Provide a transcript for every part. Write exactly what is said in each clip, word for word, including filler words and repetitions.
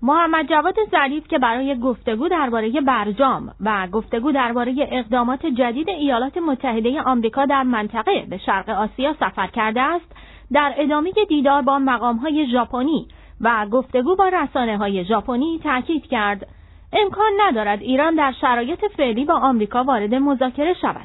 محمد جواد ظریف که برای گفتگو درباره برجام و گفتگو درباره اقدامات جدید ایالات متحده آمریکا در منطقه به شرق آسیا سفر کرده است، در ادامه دیدار با مقام‌های ژاپنی و گفتگو با رسانه‌های ژاپنی تاکید کرد امکان ندارد ایران در شرایط فعلی با آمریکا وارد مذاکره شود.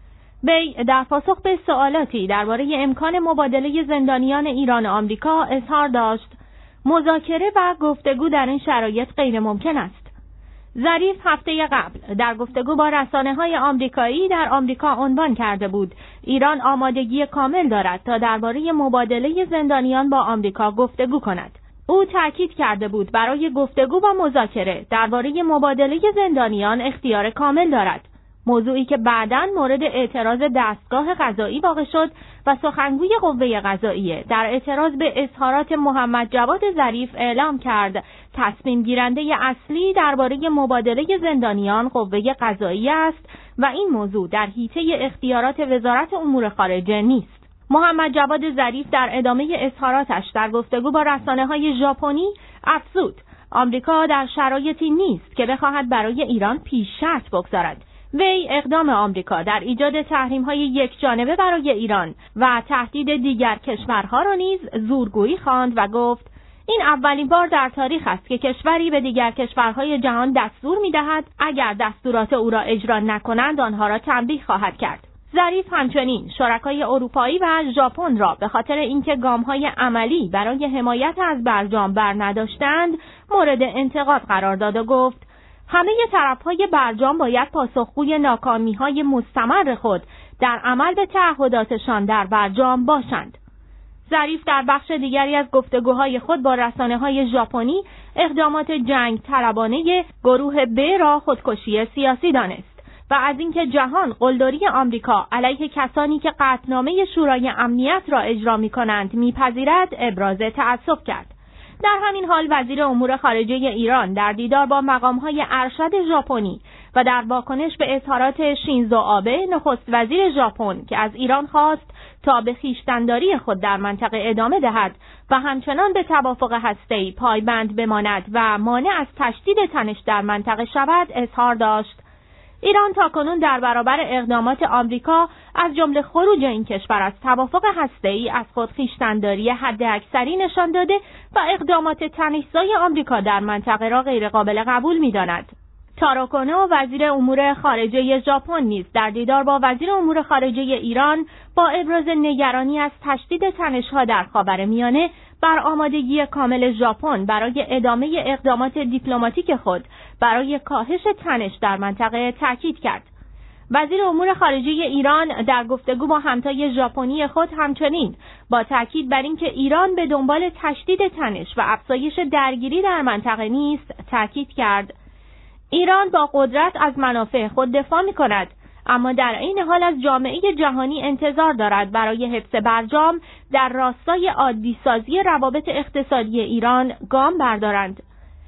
وی در پاسخ به سوالاتی درباره امکان مبادله زندانیان ایران و آمریکا اظهار داشت مذاکره و گفتگو در این شرایط غیر ممکن است. ظریف هفته قبل در گفتگو با رسانه‌های آمریکایی در آمریکا عنوان کرده بود ایران آمادگی کامل دارد تا درباره مبادله زندانیان با آمریکا گفتگو کند. او تاکید کرده بود برای گفتگو و مذاکره درباره مبادله زندانیان اختیار کامل دارد، موضوعی که بعداً مورد اعتراض دستگاه قضایی واقع شد و سخنگوی قوه قضاییه در اعتراض به اظهارات محمد جواد ظریف اعلام کرد تصمیم گیرنده اصلی درباره مبادله زندانیان قوه قضاییه است و این موضوع در حیطه اختیارات وزارت امور خارجه نیست. محمد جواد ظریف در ادامه اظهاراتش در گفتگو با رسانه‌های ژاپنی افزود آمریکا در شرایطی نیست که بخواهد برای ایران پیش شرط بگذارد. وی اقدام آمریکا در ایجاد تحریم‌های یکجانبه برای ایران و تهدید دیگر کشورها را نیز زورگویی خواند و گفت این اولین بار در تاریخ است که کشوری به دیگر کشورهای جهان دستور می‌دهد اگر دستورات او را اجرا نکنند آنها را تنبیه خواهد کرد. ظریف همچنین شرکای اروپایی و ژاپن را به خاطر اینکه گام‌های عملی برای حمایت از برجام برنداشتند مورد انتقاد قرار داد و گفت همه طرف‌های برجام باید پاسخگوی ناکامی‌های مستمر خود در عمل به تعهداتشان در برجام باشند. ظریف در بخش دیگری از گفتگوهای خود با رسانه‌های ژاپنی اقدامات جنگ طلبانه گروه ب را خودکشی سیاسی دانست و از اینکه جهان قلدری آمریکا علیه کسانی که قطعنامه شورای امنیت را اجرا می‌کنند می‌پذیرد ابراز تأسف کرد. در همین حال وزیر امور خارجه ایران در دیدار با مقام‌های ارشد ژاپنی و در واکنش به اظهارات شینزو آبه نخست وزیر ژاپن که از ایران خواست تا به خویشتن‌داری خود در منطقه ادامه دهد و همچنان به توافق هسته‌ای پایبند بماند و مانع از تشدید تنش در منطقه شود اظهار داشت ایران تاکنون در برابر اقدامات آمریکا از جمله خروج این کشور از توافق هسته‌ای از خود خویشتن‌داری حداکثری نشان داده و اقدامات تنش‌زای آمریکا در منطقه را غیرقابل قبول می‌داند. تارو کونو وزیر امور خارجه ژاپن نیز در دیدار با وزیر امور خارجه ایران با ابراز نگرانی از تشدید تنش‌ها در خاورمیانه بر آمادگی کامل ژاپن برای ادامه اقدامات دیپلماتیک خود برای کاهش تنش در منطقه تاکید کرد. وزیر امور خارجه ایران در گفتگو با همتای ژاپنی خود همچنین با تاکید بر اینکه ایران به دنبال تشدید تنش و افزایش درگیری در منطقه نیست تاکید کرد. ایران با قدرت از منافع خود دفاع می‌کند، اما در این حال از جامعه جهانی انتظار دارد برای حفظ برجام در راستای عادی‌سازی روابط اقتصادی ایران گام بردارند.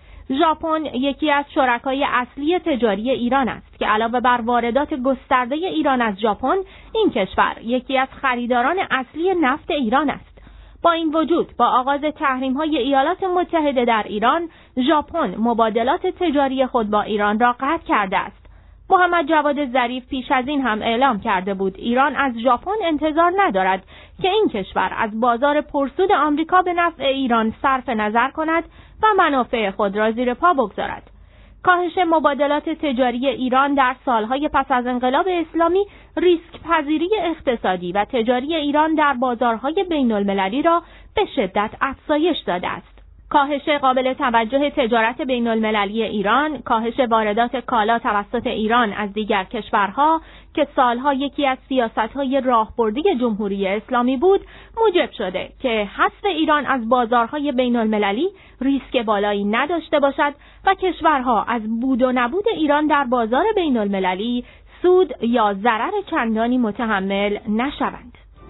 ژاپن یکی از شرکای اصلی تجاری ایران است که علاوه بر واردات گسترده ایران از ژاپن، این کشور یکی از خریداران اصلی نفت ایران است. با این وجود با آغاز تحریم‌های ایالات متحده در ایران، ژاپن مبادلات تجاری خود با ایران را قطع کرده است. محمد جواد ظریف پیش از این هم اعلام کرده بود ایران از ژاپن انتظار ندارد که این کشور از بازار پرسود آمریکا به نفع ایران صرف نظر کند و منافع خود را زیر پا بگذارد. کاهش مبادلات تجاری ایران در سالهای پس از انقلاب اسلامی ریسک پذیری اقتصادی و تجاری ایران در بازارهای بین المللی را به شدت افزایش داده است. کاهش قابل توجه تجارت بین المللی ایران، کاهش واردات کالا توسط ایران از دیگر کشورها که سالها یکی از سیاست‌های راهبردی جمهوری اسلامی بود، موجب شده که حذف ایران از بازارهای بین المللی ریسک بالایی نداشته باشد و کشورها از بود و نبود ایران در بازار بین المللی سود یا ضرر چندانی متحمل نشوند.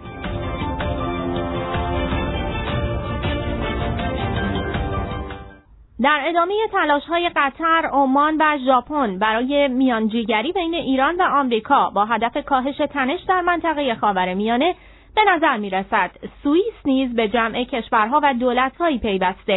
در ادامه تلاش‌های قطر، عمان و ژاپن برای میانجیگری بین ایران و آمریکا با هدف کاهش تنش در منطقه خاورمیانه، به نظر می‌رسد سوئیس نیز به جمع کشورها و دولت‌هایی پیوسته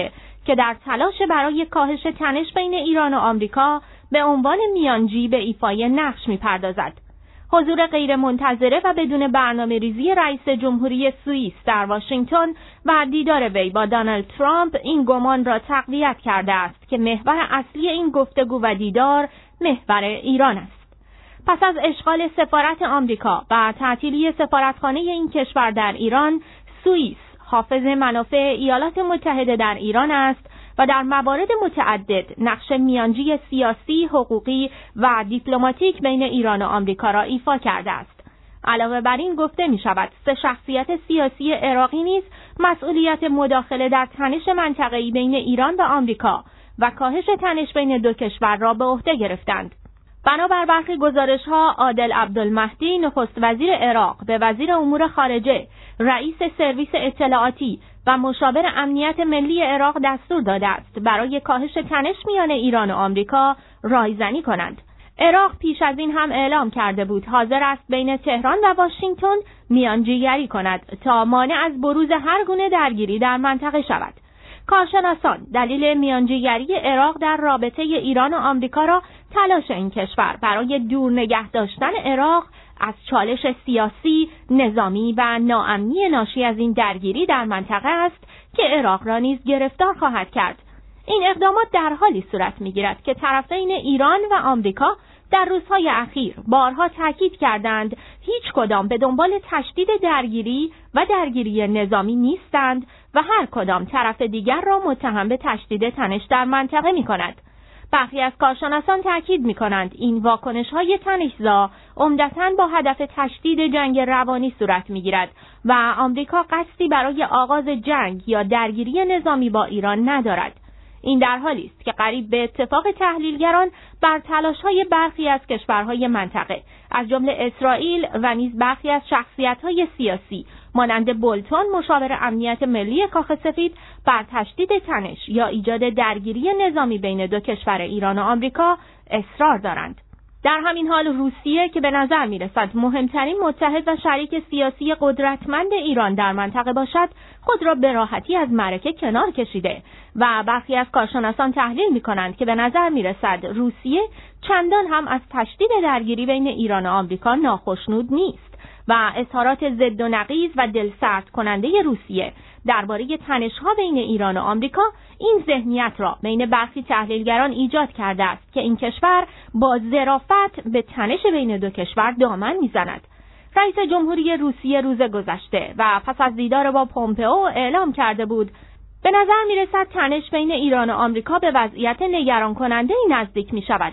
که در تلاش برای کاهش تنش بین ایران و آمریکا به عنوان میانجی به ایفای نقش می‌پردازد. حضور غیرمنتظره و بدون برنامه‌ریزی رئیس جمهوری سوئیس در واشنگتن و دیدار وی با دونالد ترامپ این گمان را تقویت کرده است که محور اصلی این گفتگو و دیدار محور ایران است. پس از اشغال سفارت آمریکا و تعطیلی سفارتخانه این کشور در ایران، سوئیس حافظ منافع ایالات متحده در ایران است و در موارد متعدد نقش میانجی سیاسی، حقوقی و دیپلماتیک بین ایران و آمریکا را ایفا کرده است. علاوه بر این گفته می شود سه شخصیت سیاسی عراقی نیز مسئولیت مداخله در تنش منطقه‌ای بین ایران و آمریکا و کاهش تنش بین دو کشور را به عهده گرفتند. بنابر برخی گزارش‌ها، عادل عبدالمهدی نخست وزیر عراق به وزیر امور خارجه، رئیس سرویس اطلاعاتی و مشاور امنیت ملی عراق دستور داده است برای کاهش تنش میان ایران و آمریکا رایزنی کنند. عراق پیش از این هم اعلام کرده بود حاضر است بین تهران و واشنگتن میانجیگری کند تا مانع از بروز هر گونه درگیری در منطقه شود. کارشناسان دلیل میانجیگری عراق در رابطه ایران و آمریکا را تلاش این کشور برای دور نگه داشتن عراق از چالش سیاسی، نظامی و ناامنی ناشی از این درگیری در منطقه است که عراق را نیز گرفتار خواهد کرد. این اقدامات در حالی صورت می‌گیرد که طرفین ایران و آمریکا در روزهای اخیر بارها تاکید کردند هیچ کدام به دنبال تشدید درگیری و درگیری نظامی نیستند و هر کدام طرف دیگر را متهم به تشدید تنش در منطقه می‌کند. برخی از کارشناسان تاکید می‌کنند این واکنش‌های تنش‌زا عمدتاً با هدف تشدید جنگ روانی صورت می‌گیرد و آمریکا قصدی برای آغاز جنگ یا درگیری نظامی با ایران ندارد. این در حالی است که قریب به اتفاق تحلیلگران بر تلاش‌های برخی از کشورهای منطقه از جمله اسرائیل و نیز برخی از شخصیت‌های سیاسی مانند بولتون مشاور امنیت ملی کاخ سفید بر تشدید تنش یا ایجاد درگیری نظامی بین دو کشور ایران و آمریکا اصرار دارند. در همین حال روسیه که به نظر می‌رسد مهمترین متحد و شریک سیاسی قدرتمند ایران در منطقه باشد، خود را به راحتی از معرکه کنار کشیده و برخی از کارشناسان تحلیل می‌کنند که به نظر می‌رسد روسیه چندان هم از تشدید درگیری بین ایران و آمریکا ناخشنود نیست و اظهارات ضد و نقیض و دلسرد کننده روسیه درباره تنش‌ها بین ایران و آمریکا این ذهنیت را بین برخی تحلیلگران ایجاد کرده است که این کشور با ظرافت به تنش بین دو کشور دامن می‌زند. رئیس جمهوری روسیه روز گذشته و پس از دیدار با پومپئو اعلام کرده بود به نظر می‌رسد تنش بین ایران و آمریکا به وضعیت نگران کننده نزدیک می‌شود.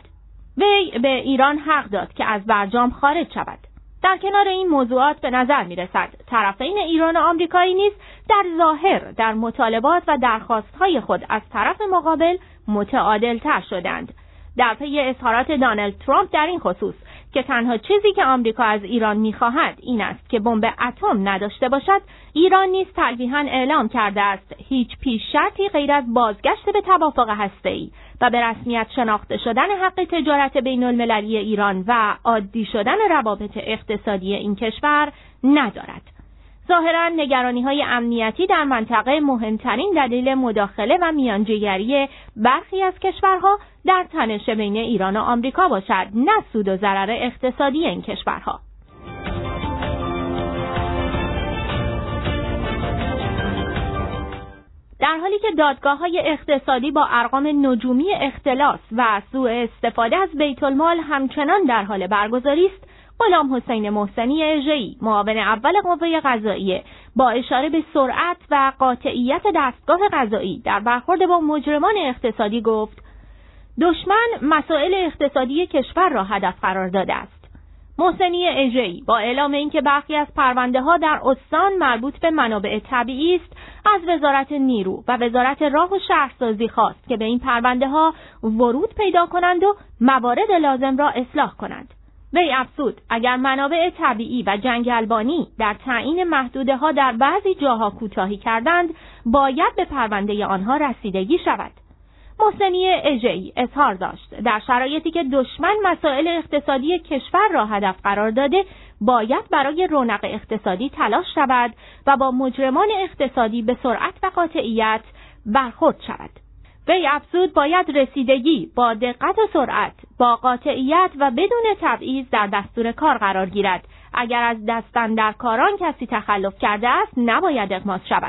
وی به ایران حق داد که از برجام خارج شود. در کنار این موضوعات به نظر می‌رسد طرفین ایران و آمریکایی نیز در ظاهر در مطالبات و درخواست‌های خود از طرف مقابل متعادل‌تر شدند. در پی اظهارات دونالد ترامپ در این خصوص که تنها چیزی که آمریکا از ایران می‌خواهد این است که بمب اتم نداشته باشد، ایران نیز تلویحاً اعلام کرده است هیچ پیش شرطی غیر از بازگشت به توافق هسته‌ای و به رسمیت شناخته شدن حق تجارت بین‌المللی ایران و عادی شدن روابط اقتصادی این کشور ندارد. ظاهراً نگرانی‌های امنیتی در منطقه مهمترین دلیل مداخله و میانجیگری برخی از کشورها در تنش بین ایران و آمریکا باشد، نه سود و ضرر اقتصادی این کشورها. در حالی که دادگاه‌های اقتصادی با ارقام نجومی اختلاس و سوء استفاده از بیت المال همچنان در حال برگزاری است، غلام حسین محسنی اژه‌ای معاون اول قوه قضاییه با اشاره به سرعت و قاطعیت دستگاه قضایی در برخورد با مجرمان اقتصادی گفت: دشمن مسائل اقتصادی کشور را هدف قرار داده است. محسنی اژه‌ای با اعلام اینکه برخی از پرونده‌ها در استان مربوط به منابع طبیعی است، از وزارت نیرو و وزارت راه و شهرسازی خواست که به این پرونده‌ها ورود پیدا کنند و موارد لازم را اصلاح کنند. وی افزود اگر منابع طبیعی و جنگلبانی در تعیین محدوده‌ها در بعضی جاها کوتاهی کردند، باید به پرونده آنها رسیدگی شود. محسنی اژه‌ای اظهار داشت در شرایطی که دشمن مسائل اقتصادی کشور را هدف قرار داده، باید برای رونق اقتصادی تلاش شود و با مجرمان اقتصادی به سرعت و قاطعیت برخورد شود. وی افزود باید رسیدگی با دقت و سرعت، با قاطعیت و بدون تبعیض در دستور کار قرار گیرد. اگر از دست اندرکاران کسی تخلف کرده است نباید اغماس شود.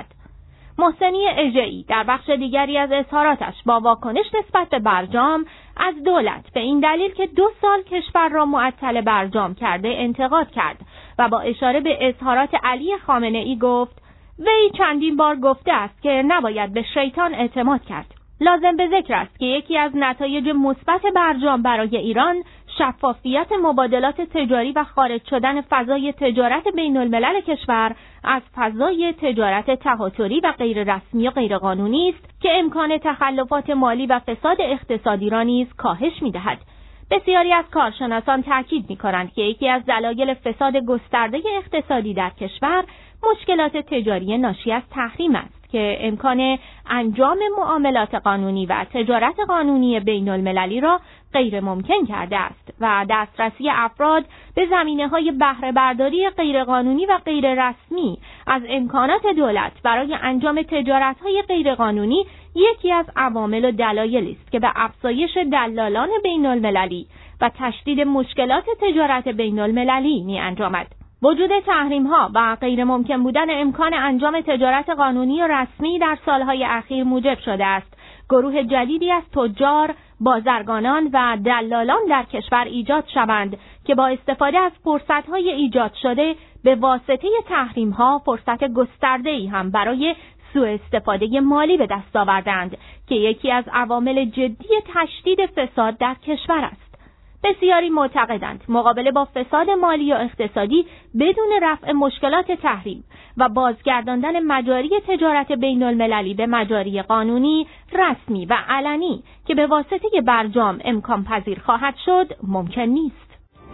محسنی اژه‌ای در بخش دیگری از اظهاراتش با واکنش نسبت به برجام از دولت به این دلیل که دو سال کشور را معطل برجام کرده انتقاد کرد و با اشاره به اظهارات علی خامنه‌ای گفت وی چندین بار گفته است که نباید به شیطان اعتماد کرد. لازم به ذکر است که یکی از نتایج مثبت برجام برای ایران شفافیت مبادلات تجاری و خارج شدن فضای تجارت بین الملل کشور از فضای تجارت تهاتری و غیر رسمی و غیر قانونی است که امکان تخلفات مالی و فساد اقتصادی را نیز کاهش می‌دهد. بسیاری از کارشناسان تاکید می‌کنند که یکی از دلایل فساد گسترده اقتصادی در کشور مشکلات تجاری ناشی از تحریم است که امکان انجام معاملات قانونی و تجارت قانونی بین المللی را غیر ممکن کرده است و دسترسی افراد به زمینه‌های بهره برداری غیر قانونی و غیر رسمی از امکانات دولت برای انجام تجارت‌های غیر قانونی یکی از عوامل و دلایلی است که به افزایش دلالان بین المللی و تشدید مشکلات تجارت بین المللی می‌انجامد. وجود تحریم‌ها و غیر ممکن بودن امکان انجام تجارت قانونی و رسمی در سالهای اخیر موجب شده است گروه جدیدی از تجار، بازرگانان و دلالان در کشور ایجاد شوند که با استفاده از فرصت‌های ایجاد شده به واسطه تحریم‌ها فرصت گسترده‌ای هم برای سوء استفاده مالی به دست آوردند که یکی از عوامل جدی تشدید فساد در کشور است. بسیاری معتقدند مقابله با فساد مالی و اقتصادی بدون رفع مشکلات تحریم و بازگرداندن مجاری تجارت بین المللی به مجاری قانونی، رسمی و علنی که به واسطه برجام امکان پذیر خواهد شد ممکن نیست.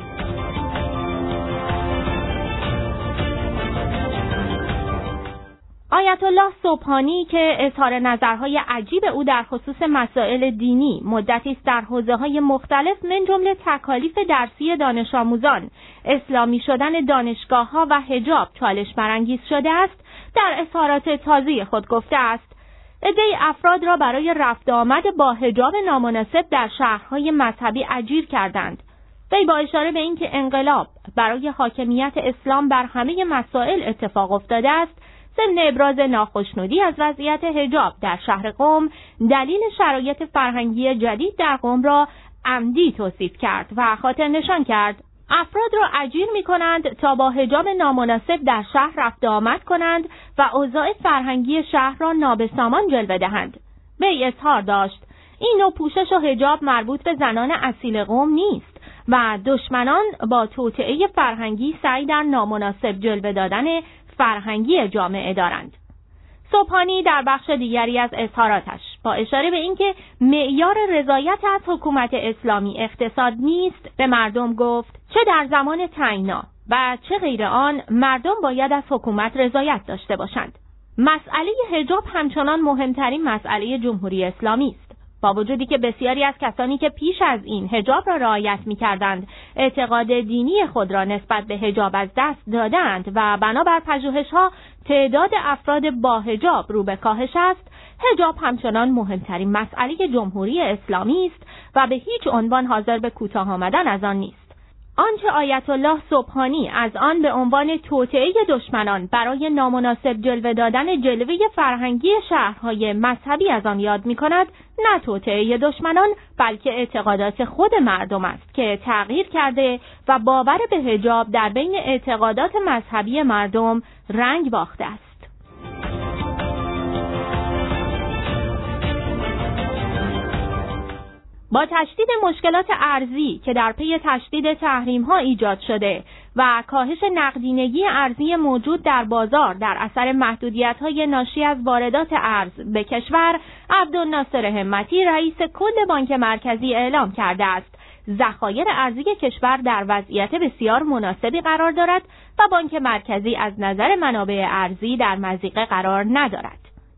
آیت الله سبحانی که اظهار نظرهای عجیب او در خصوص مسائل دینی مدتی است در حوزه‌های مختلف من جمله تکالیف درسی دانش آموزان، اسلامی شدن دانشگاه‌ها و حجاب چالش برانگیز شده است، در اظهارات تازه خود گفته است عده‌ای افراد را برای رفت آمد با حجاب نامناسب در شهرهای مذهبی اجیر کردند. وی با اشاره به اینکه انقلاب برای حاکمیت اسلام بر همه مسائل اتفاق افتاده است، ضمن ابراز ناخشنودی از وضعیت حجاب در شهر قم دلیل شرایط فرهنگی جدید در قم را عمدی توصیف کرد و خاطر نشان کرد افراد را اجیر می کنند تا با حجاب نامناسب در شهر رفت آمد کنند و اوضاع فرهنگی شهر را نابسامان جلوه دهند. وی اظهار داشت این نوع پوشش و حجاب مربوط به زنان اصیل قم نیست و دشمنان با توطئه فرهنگی سعی در نامناسب جلوه دادن فرهنگی جامعه دارند. سبحانی در بخش دیگری از اظهاراتش با اشاره به اینکه معیار رضایت از حکومت اسلامی اقتصاد نیست به مردم گفت چه در زمان تعیینا و چه غیر آن مردم باید از حکومت رضایت داشته باشند. مسئله حجاب همچنان مهمترین مسئله جمهوری اسلامی است. با وجودی که بسیاری از کسانی که پیش از این حجاب را رعایت می‌کردند اعتقاد دینی خود را نسبت به حجاب از دست دادند و بنابر پژوهش‌ها تعداد افراد با حجاب رو به کاهش است، حجاب همچنان مهمترین مسئله جمهوری اسلامی است و به هیچ عنوان حاضر به کوتاه آمدن از آن نیست. آنچه آیت الله سبحانی از آن به عنوان توطئه دشمنان برای نامناسب جلوه دادن جلوه فرهنگی شهرهای مذهبی از آن یاد می‌کند، نه توطئه دشمنان بلکه اعتقادات خود مردم است که تغییر کرده و باور به حجاب در بین اعتقادات مذهبی مردم رنگ باخته است. با تشدید مشکلات ارزی که در پی تشدید تحریم‌ها ایجاد شده و کاهش نقدینگی ارزی موجود در بازار در اثر محدودیت‌های ناشی از واردات ارز به کشور، عبدالناصر همتی رئیس کل بانک مرکزی اعلام کرده است ذخایر ارزی کشور در وضعیت بسیار مناسبی قرار دارد و بانک مرکزی از نظر منابع ارزی در مضیقه قرار ندارد.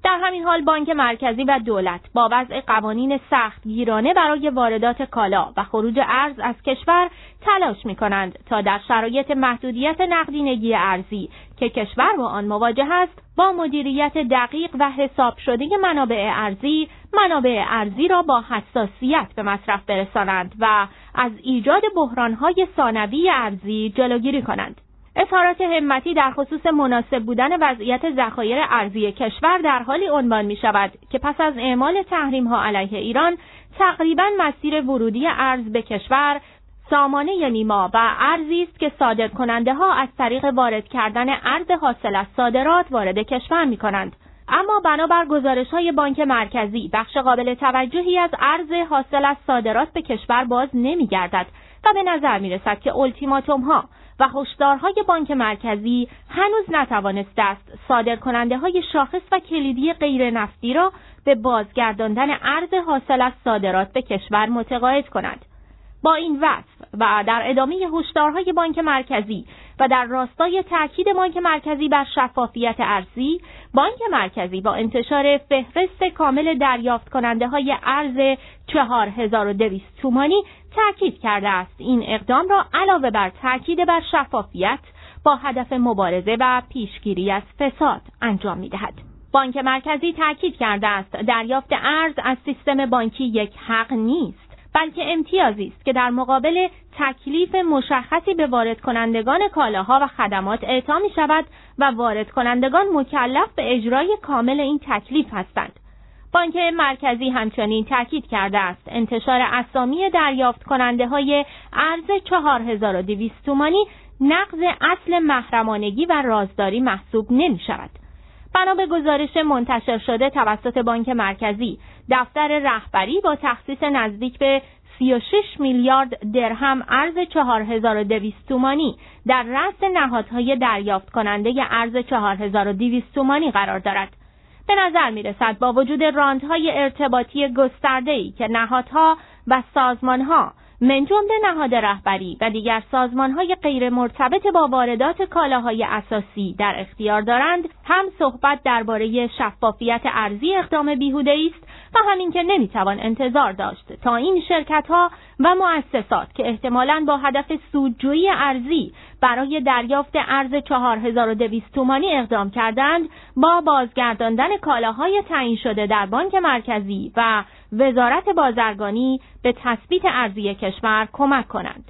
در همین حال بانک مرکزی و دولت با وضع قوانین سختگیرانه برای واردات کالا و خروج ارز از کشور تلاش می‌کنند تا در شرایط محدودیت نقدینگی ارزی که کشور با آن مواجه است، با مدیریت دقیق و حساب شده منابع ارزی، منابع ارزی را با حساسیت به مصرف برسانند و از ایجاد بحران‌های ثانوی ارزی جلوگیری کنند. اظهارات همتی در خصوص مناسب بودن وضعیت ذخایر ارزی کشور در حالی عنوان می شود که پس از اعمال تحریم ها علیه ایران تقریباً مسیر ورودی ارز به کشور سامانه نیما و ارزی است که صادرکننده ها از طریق وارد کردن ارز حاصل از صادرات وارد کشور می کنند. اما بنابر گزارش های بانک مرکزی بخش قابل توجهی از ارز حاصل از صادرات به کشور باز نمی گردد و به نظر می رسد که اولتیماتوم ها و هشدارهای بانک مرکزی هنوز نتوانسته است صادرکننده های شاخص و کلیدی غیر نفتی را به بازگرداندن ارز حاصل از صادرات به کشور متقاعد کند. با این وصف و در ادامه هشدارهای بانک مرکزی و در راستای تاکید بانک مرکزی بر شفافیت ارزی، بانک مرکزی با انتشار فهرست کامل دریافت کننده های ارز چهار هزار و دویست تومانی تاکید کرده است این اقدام را علاوه بر تاکید بر شفافیت با هدف مبارزه و پیشگیری از فساد انجام می‌دهد. بانک مرکزی تاکید کرده است دریافت ارز از سیستم بانکی یک حق نیست، بلکه امتیازی است که در مقابل تکلیف مشخصی به وارد کنندگان کالاها و خدمات اعطا می شود و وارد کنندگان مکلف به اجرای کامل این تکلیف هستند. بانک مرکزی همچنین تاکید کرده است انتشار اسامی دریافت کننده های ارز چهار هزار و دویست تومانی نقض اصل محرمانگی و رازداری محسوب نمی شود. بنا به گزارش منتشر شده توسط بانک مرکزی، دفتر رهبری با تخصیص نزدیک به سی و شش میلیارد درهم ارز چهار هزار و دویست تومانی در رأس نهادهای دریافت کننده ارز چهار هزار و دویست تومانی قرار دارد. به نظر می رسد با وجود راندهای ارتباطی گسترده‌ای که نهادها و سازمانها من جمله نهاد رهبری و دیگر سازمانهای غیر مرتبط با واردات کالاهای اساسی در اختیار دارند، هم صحبت درباره شفافیت ارزی اقدام بیهوده‌ای است و همین که نمیتوان انتظار داشت تا این شرکت‌ها و مؤسسات که احتمالاً با هدف سودجویی ارزی برای دریافت ارز چهار هزار و دویست تومانی اقدام کردند، با بازگرداندن کالاهای تعیین شده در بانک مرکزی و وزارت بازرگانی به تثبیت ارزی کشور کمک کنند.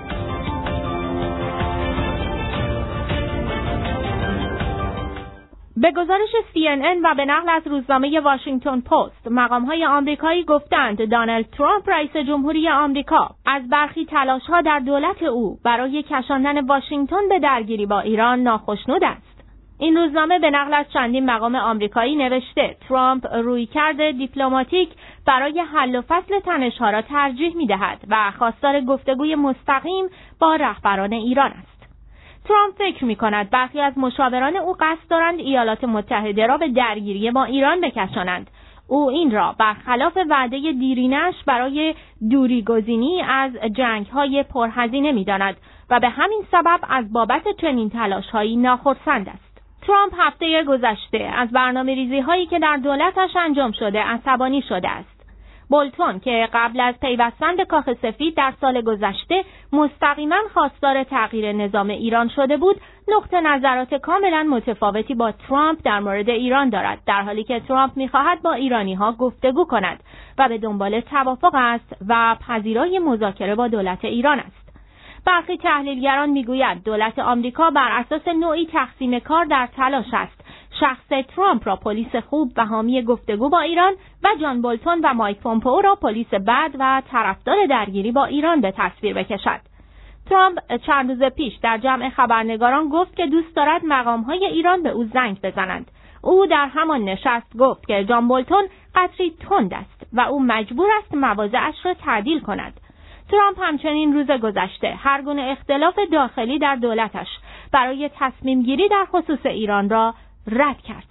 به گزارش سی ان ان و به نقل از روزنامه واشنگتن پست، مقام‌های آمریکایی گفتند دونالد ترامپ رئیس جمهوری آمریکا از برخی تلاش‌ها در دولت او برای کشاندن واشنگتن به درگیری با ایران ناخشنود است. این روزنامه به نقل از چندین مقام آمریکایی نوشته ترامپ رویکرد دیپلماتیک برای حل و فصل تنش‌ها را ترجیح می‌دهد و خواستار گفتگوی مستقیم با رهبران ایران است. ترامپ فکر می‌کند برخی از مشاوران او قصد دارند ایالات متحده را به درگیری با ایران بکشانند. او این را برخلاف وعده دیرینش برای دوریگزینی از جنگ‌های پرهزینه می‌داند و به همین سبب از بابت چنین تلاش‌هایی ناخرسند است. ترامپ هفته گذشته از برنامه‌ریزی‌هایی که در دولتش انجام شده عصبانی شده است. بولتون که قبل از پیوستن به کاخ سفید در سال گذشته مستقیما خواستار تغییر نظام ایران شده بود، نقطه نظرات کاملا متفاوتی با ترامپ در مورد ایران دارد، در حالی که ترامپ می‌خواهد با ایرانی‌ها گفتگو کند و به دنبال توافق است و پذیرای مذاکره با دولت ایران است. برخی تحلیلگران میگویند دولت آمریکا بر اساس نوعی تقسیم کار در تلاش است شخص ترامپ را پلیس خوب و حامی گفتگو با ایران و جان بولتون و مایک پومپئو را پلیس بد و طرفدار درگیری با ایران به تصویر بکشد. ترامپ چند روز پیش در جمع خبرنگاران گفت که دوست دارد مقام‌های ایران به او زنگ بزنند. او در همان نشست گفت که جان بولتون قطری تند است و او مجبور است مواضعش را تعدیل کند. ترامپ همچنین روز گذشته هر گونه اختلاف داخلی در دولتش برای تصمیم گیری در خصوص ایران را رد کرد.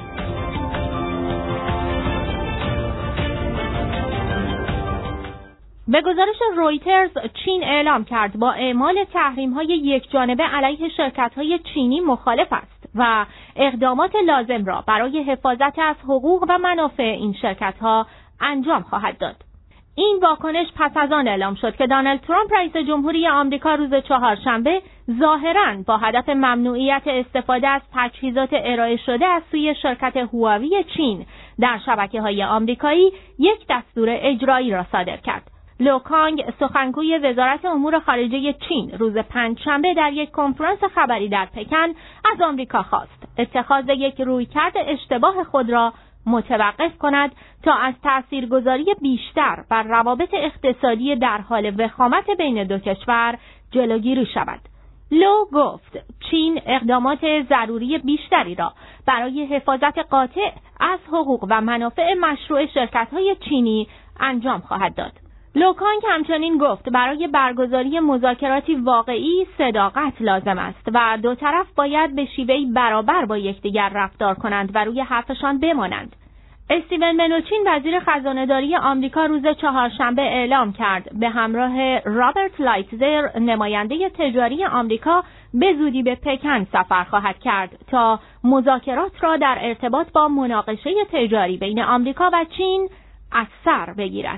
به گزارش رویترز، چین اعلام کرد با اعمال تحریم‌های یکجانبه علیه شرکت‌های چینی مخالف است و اقدامات لازم را برای حفاظت از حقوق و منافع این شرکت‌ها انجام خواهد داد. این واکنش پس از آن اعلام شد که دونالد ترامپ رئیس جمهوری آمریکا روز چهارشنبه ظاهراً با هدف ممنوعیت استفاده از تجهیزات ارائه شده از سوی شرکت هواوی چین در شبکه‌های آمریکایی یک دستور اجرایی را صادر کرد. لو کانگ، سخنگوی وزارت امور خارجه چین، روز پنجشنبه در یک کنفرانس خبری در پکن از آمریکا خواست اتخاذ یک رویکرد اشتباه خود را متوقف کند تا از تاثیرگذاری بیشتر بر روابط اقتصادی در حال وخامت بین دو کشور جلوگیری شود. لو گفت چین اقدامات ضروری بیشتری را برای حفاظت قاطع از حقوق و منافع مشروع شرکت‌های چینی انجام خواهد داد. لو کانگ همچنین گفت برای برگزاری مذاکراتی واقعی صداقت لازم است و دو طرف باید به شیوهی برابر با یکدیگر رفتار کنند و روی حرفشان بمانند. استیون منوچین وزیر خزانه‌داری آمریکا روز چهارشنبه اعلام کرد به همراه رابرت لایتزر نماینده تجاری آمریکا به زودی به پکن سفر خواهد کرد تا مذاکرات را در ارتباط با مناقشه تجاری بین آمریکا و چین از سر بگیرد.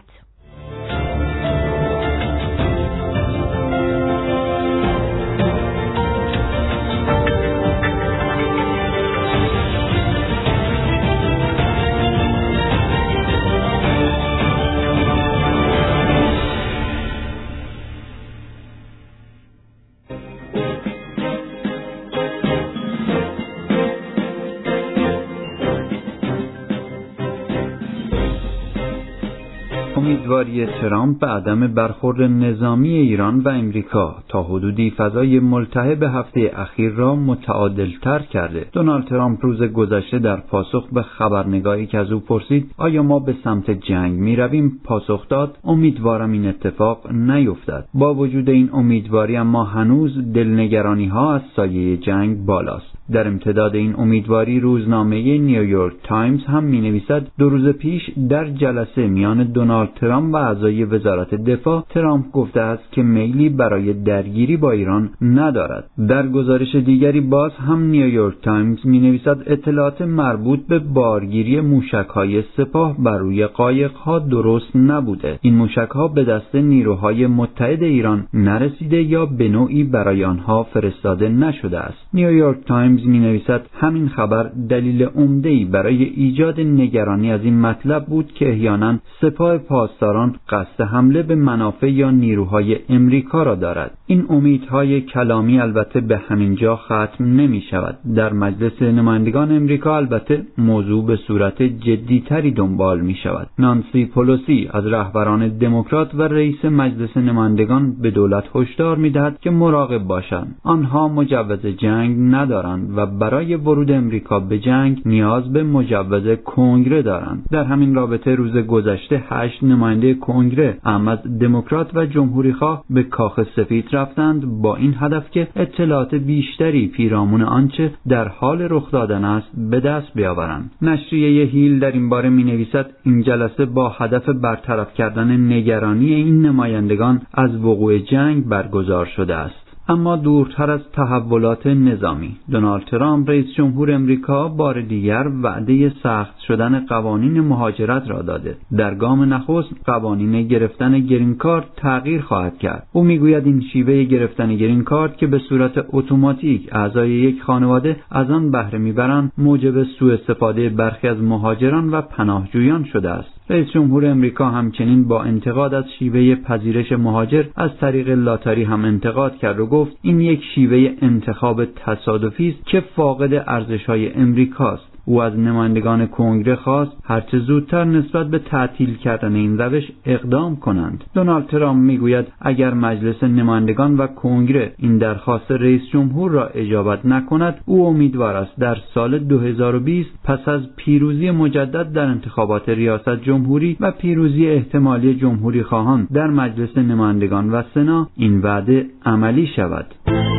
امیدواری ترامپ به عدم برخورد نظامی ایران و امریکا تا حدودی فضای ملتهب هفته اخیر را متعادل‌تر کرده. دونالد ترامپ روز گذشته در پاسخ به خبرنگاری که از او پرسید آیا ما به سمت جنگ می رویم پاسخ داد امیدوارم این اتفاق نیفتد. با وجود این امیدواری اما هنوز دلنگرانی ها از سایه جنگ بالاست. در امتداد این امیدواری روزنامه نیویورک تایمز هم می نویسد دو روز پیش در جلسه میان دونالد ترامپ و اعضای وزارت دفاع ترامپ گفته است که میلی برای درگیری با ایران ندارد. در گزارش دیگری باز هم نیویورک تایمز می نویسد اطلاعات مربوط به بارگیری موشک‌های سپاه بر روی قایق‌ها درست نبوده. این موشک‌ها به دست نیروهای متحد ایران نرسیده یا به نوعی برای آنها فرستاده نشده است. نیویورک تایمز می نویسد همین خبر دلیل عمده‌ای برای ایجاد نگرانی از این مطلب بود که احیانا سپاه پاسداران قصد حمله به منافع یا نیروهای امریکا را دارد. این امیدهای کلامی البته به همین جا ختم نمی شود. در مجلس نمایندگان امریکا البته موضوع به صورت جدیتری دنبال می شود. نانسی پلوسی از رهبران دموکرات و رئیس مجلس نمایندگان به دولت هشدار می دهد که مراقب باشند. آنها مجوز جنگ ندارند و برای ورود امریکا به جنگ نیاز به مجوز کنگره دارند. در همین رابطه روز گذشته هشت نماینده کنگره هم از دموکرات و جمهوری‌خواه به کاخ سفید رفتند با این هدف که اطلاعات بیشتری پیرامون آنچه در حال رخ دادن است به دست بیاورند. نشریه هیل در این باره می‌نویسد این جلسه با هدف برطرف کردن نگرانی این نمایندگان از وقوع جنگ برگزار شده است. اما دورتر از تحولات نظامی، دونالد ترامپ رئیس جمهور امریکا بار دیگر وعده سخت شدن قوانین مهاجرت را داده. در گام نخست قوانین گرفتن گرین کارت تغییر خواهد کرد. او میگوید این شیوه گرفتن گرین کارت که به صورت اتوماتیک اعضای یک خانواده از آن بهره میبرند موجب سوء استفاده برخی از مهاجران و پناهجویان شده است. رئیس جمهور امریکا همچنین با انتقاد از شیوه پذیرش مهاجر از طریق لاتاری هم انتقاد کرد و گفت این یک شیوه انتخاب تصادفی است که فاقد ارزش‌های امریکاست. او از نمایندگان کنگره خواست هرچه زودتر نسبت به تعطیل کردن این روش اقدام کنند. دونالد ترامپ میگوید اگر مجلس نمایندگان و کنگره این درخواست رئیس جمهور را اجابت نکند او امیدوار است در سال دو هزار و بیست پس از پیروزی مجدد در انتخابات ریاست جمهوری و پیروزی احتمالی جمهوری خواهان در مجلس نمایندگان و سنا این وعده عملی شود.